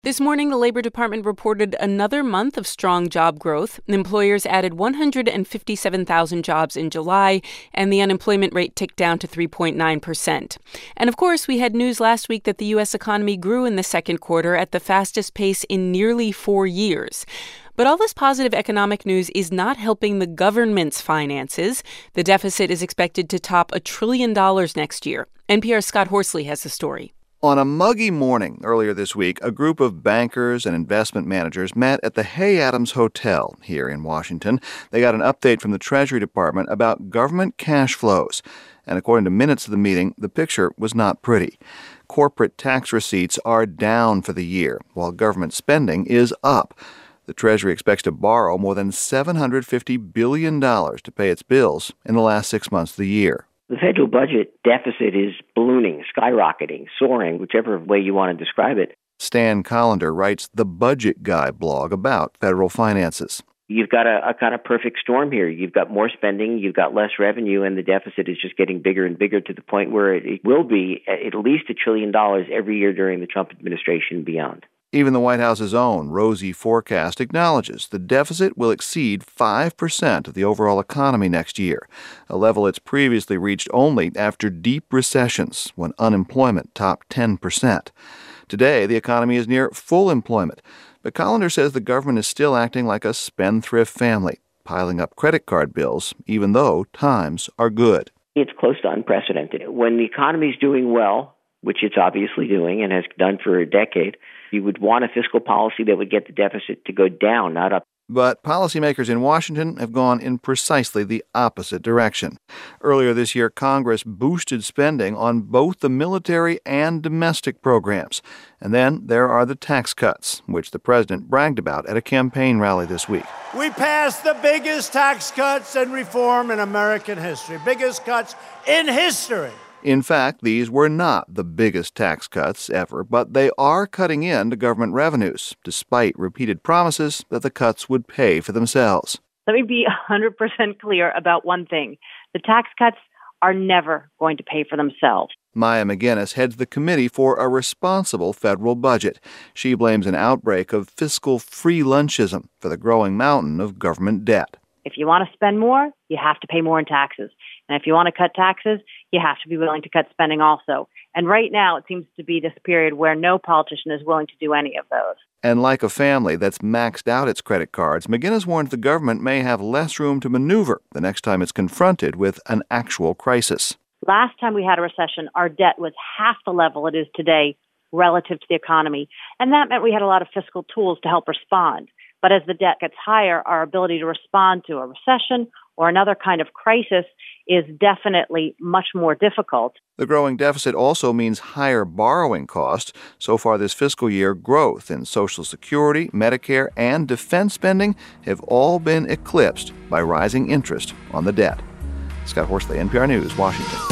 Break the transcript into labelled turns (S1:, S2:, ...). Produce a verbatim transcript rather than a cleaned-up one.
S1: This morning, the Labor Department reported another month of strong job growth. Employers added one hundred fifty-seven thousand jobs in July, and the unemployment rate ticked down to three point nine percent. And of course, we had news last week that the U S economy grew in the second quarter at the fastest pace in nearly four years. But all this positive economic news is not helping the government's finances. The deficit is expected to top a trillion dollars next year. N P R's Scott Horsley has the story.
S2: On a muggy morning earlier this week, a group of bankers and investment managers met at the Hay Adams Hotel here in Washington. They got an update from the Treasury Department about government cash flows. And according to minutes of the meeting, the picture was not pretty. Corporate tax receipts are down for the year, while government spending is up. The Treasury expects to borrow more than seven hundred fifty billion dollars to pay its bills in the last six months of the year.
S3: The federal budget deficit is ballooning, skyrocketing, soaring, whichever way you want to describe it.
S2: Stan Collender writes the Budget Guy blog about federal finances.
S3: You've got a, a kind of perfect storm here. You've got more spending, you've got less revenue, and the deficit is just getting bigger and bigger to the point where it, it will be at least a trillion dollars every year during the Trump administration and beyond.
S2: Even the White House's own rosy forecast acknowledges the deficit will exceed five percent of the overall economy next year, a level it's previously reached only after deep recessions when unemployment topped ten percent. Today, the economy is near full employment, but Collender says the government is still acting like a spendthrift family, piling up credit card bills even though times are good.
S3: It's close to unprecedented. When the economy is doing well, which it's obviously doing and has done for a decade, you would want a fiscal policy that would get the deficit to go down, not up.
S2: But policymakers in Washington have gone in precisely the opposite direction. Earlier this year, Congress boosted spending on both the military and domestic programs. And then there are the tax cuts, which the president bragged about at a campaign rally this week.
S4: We passed the biggest tax cuts and reform in American history, biggest cuts in history.
S2: In fact, these were not the biggest tax cuts ever, but they are cutting into government revenues, despite repeated promises that the cuts would pay for themselves.
S5: Let me be one hundred percent clear about one thing. The tax cuts are never going to pay for themselves.
S2: Maya McGinnis heads the Committee for a Responsible Federal Budget. She blames an outbreak of fiscal free lunchism for the growing mountain of government debt.
S5: If you want to spend more, you have to pay more in taxes. And if you want to cut taxes, you have to be willing to cut spending also. And right now, it seems to be this period where no politician is willing to do any of those.
S2: And like a family that's maxed out its credit cards, McGinnis warns the government may have less room to maneuver the next time it's confronted with an actual crisis.
S5: Last time we had a recession, our debt was half the level it is today relative to the economy. And that meant we had a lot of fiscal tools to help respond. But as the debt gets higher, our ability to respond to a recession or another kind of crisis is definitely much more difficult.
S2: The growing deficit also means higher borrowing costs. So far this fiscal year, growth in Social Security, Medicare, and defense spending have all been eclipsed by rising interest on the debt. Scott Horsley, N P R News, Washington.